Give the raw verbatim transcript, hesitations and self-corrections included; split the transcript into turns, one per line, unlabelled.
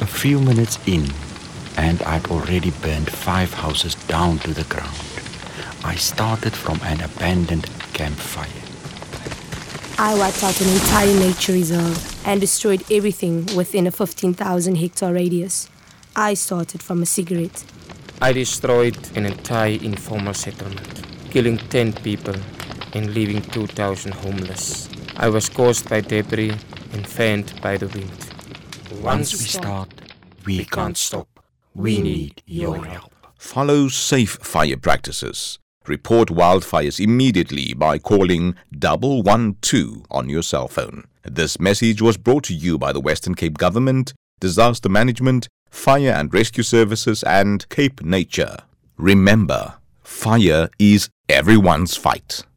few minutes in, and I'd already burned five houses down to the ground. I started from an abandoned campfire.
I wiped out an entire nature reserve and destroyed everything within a fifteen thousand hectare radius. I started from a cigarette.
I destroyed an entire informal settlement, killing ten people and leaving two thousand homeless. I was caused by debris and fanned by the wind.
Once we start, we can't stop. We need your help.
Follow safe fire practices. Report wildfires immediately by calling double one two on your cell phone. This message was brought to you by the Western Cape Government, Disaster Management, Fire and Rescue Services and Cape Nature. Remember, fire is everyone's fight.